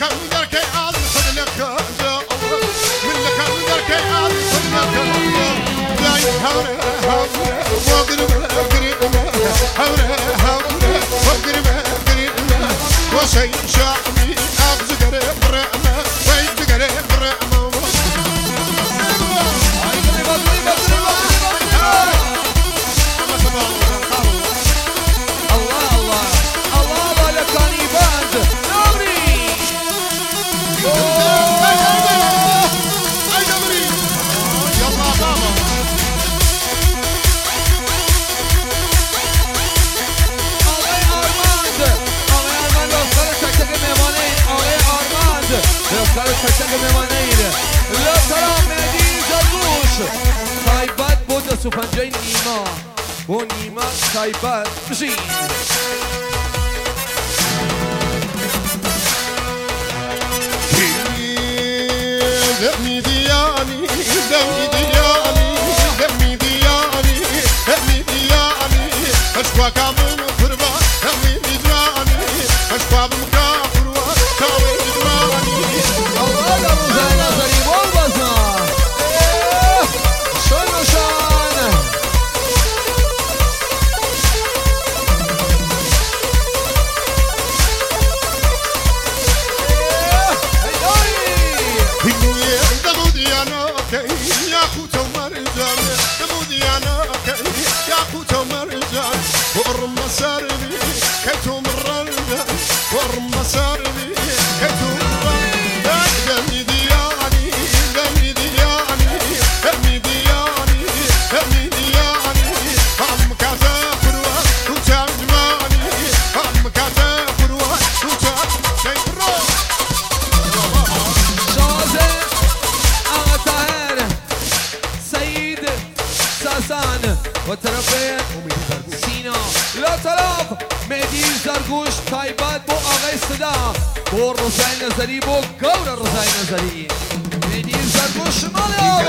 سوپنجای نیما و نیما تایبت بشین دمی دیانی دمی دیانی دمی دیانی دمی دیانی اشوا کامون فروا دمی دیانی اشوا بمکافروا کامون دیانی الله لا روزای نظری بول بزن روزای نظری بو گور روزای نظری مهدی زرگوش ماله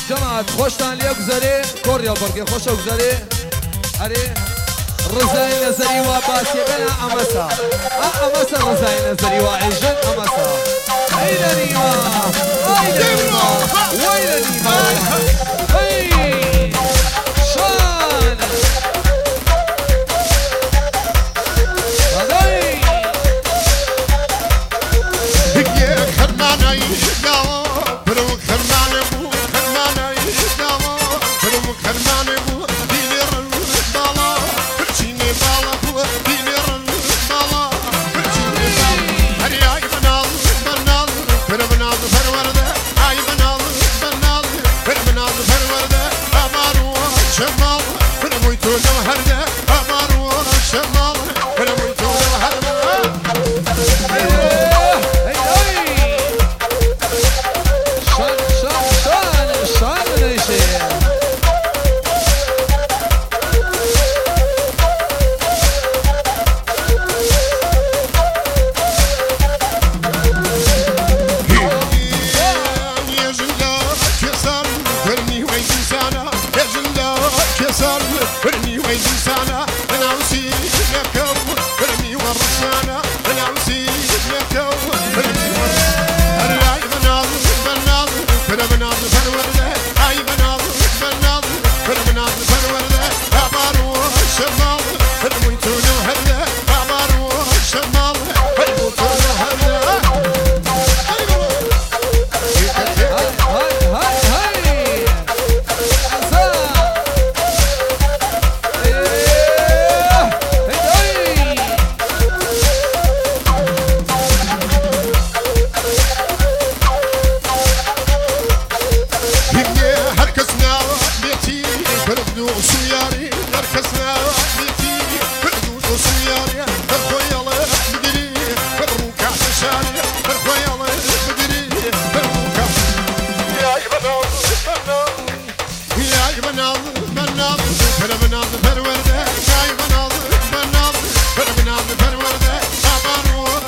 جماعت خوشتان لیا گذاره کوریا برگه خوشا گذاره اره رضای نظری و باسیقنا امسا امسا رضای نظری و عیشن امسا ایل نیما ایل نیما ویل نیما ای شان صدای هیه خرمانای داوا برو خرمانه بو خرمانای داوا برو خرمانه بو دیلرن بالا چینه بالا بو دیلرن بالا چینه بالا هری ای بنال بنال برو بنال پرورده ای بنال بنال برو بنال پرورده امارو شمال برو مویتو نهرده امارو شمال برو مویتو نهرده برني ويزن سانا انا وسيد لكو برني ورسانا انا وسيد لكو برني ورسانا اي بناض بناض بناض فرورده اي بناض بناض بناض فرورده امارو شمال فرميتو نهرده امارو شمال فرميتو نهرده سياري مركزنا بيتي بردود وسياري برخويالة بدري بروكع تشاري برخويالة بدري بروكع يا بناض بناض يا بناض بناض بناض فرورده يا بناض بناض بناض فرورده امارو